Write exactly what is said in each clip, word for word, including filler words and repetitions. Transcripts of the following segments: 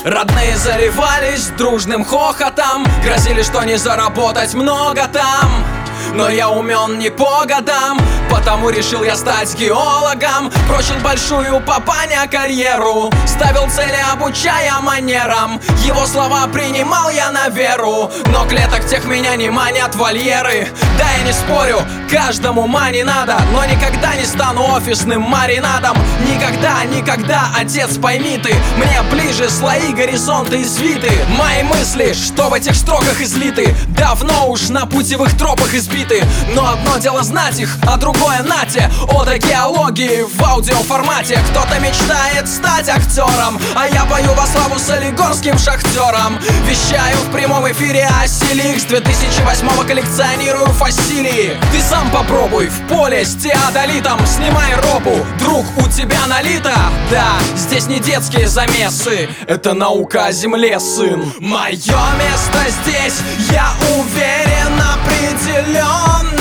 Родные заливались дружным хохотом, грозили, что не заработать много там. Но я умен не по годам, потому решил я стать геологом. Прочил большую папаня карьеру, ставил цели, обучая манерам. Его слова принимал я на веру, но клеток тех меня не манят вольеры. Да, я не спорю, каждому мани надо, но никогда не стану офисным маринадом. Никогда, никогда, отец, пойми ты, мне ближе слои горизонта извиты. Мои мысли, что в этих строках излиты, давно уж на путевых тропах избиты. Но одно дело знать их, а другое нате. Ода геологии в аудиоформате. Кто-то мечтает стать актером, а я пою во славу солигорским шахтерам. Вещаю в прямом эфире о Силикс. С две тысячи восьмого коллекционирую фасилии. Ты сам попробуй в поле с теодолитом. Снимай робу, друг, у тебя налито. Да, здесь не детские замесы, это наука о земле, сын. Мое место здесь, я уверен, определенно.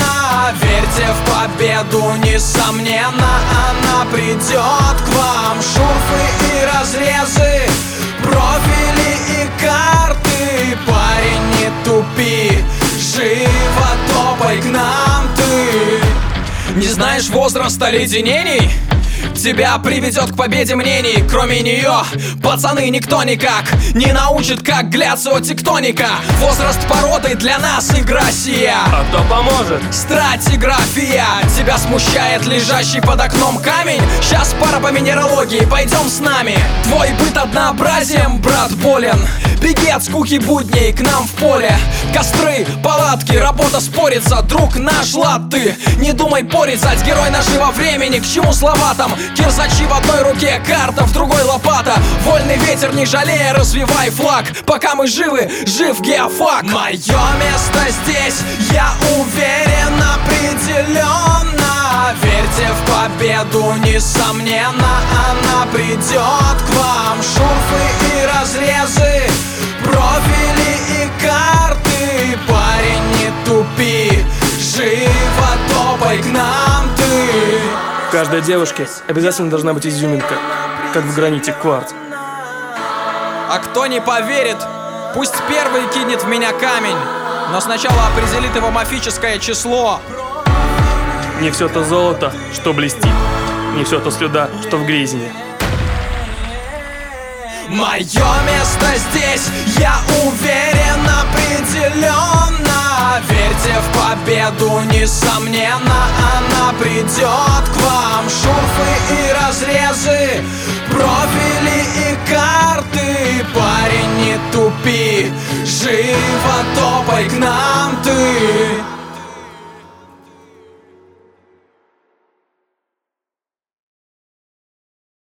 Верьте в победу, несомненно, она придет к вам. Шурфы и разрезы, профили и карты. Парень, не тупи, живо топай к нам ты. Не знаешь возраста леденений? Тебя приведет к победе мнений. Кроме нее, пацаны, никто никак не научит, как гляциотектоника. Возраст породы для нас игра сия. А кто поможет? Стратиграфия. Тебя смущает лежащий под окном камень? Сейчас пара по минералогии, пойдем с нами. Твой быт однообразием, брат, болен. Беги от скуки будней к нам в поле. Костры, палатки, работа спорится. Друг наш лад ты, не думай порицать. Герой нашего времени, к чему слова там? Кирзачи в одной руке, карта в другой лопата. Вольный ветер, не жалея, развивай флаг. Пока мы живы, жив геофак. Мое место здесь, я уверен, определенно. Верьте в победу, несомненно, она придет к вам. Шурфы и разрезы, профили и карты. Парень, не тупи, живо топай к нам ты. В каждой девушке обязательно должна быть изюминка, как в граните кварц. А кто не поверит, пусть первый кинет в меня камень, но сначала определит его мафическое число. Не все то золото, что блестит, не все то слюда, что в грязине. Мое место здесь, я уверен, определенно. Верьте в победу, несомненно, она придет к вам. Шурфы и разрезы, профили и карты. Парень, не тупи, живо топай к нам ты.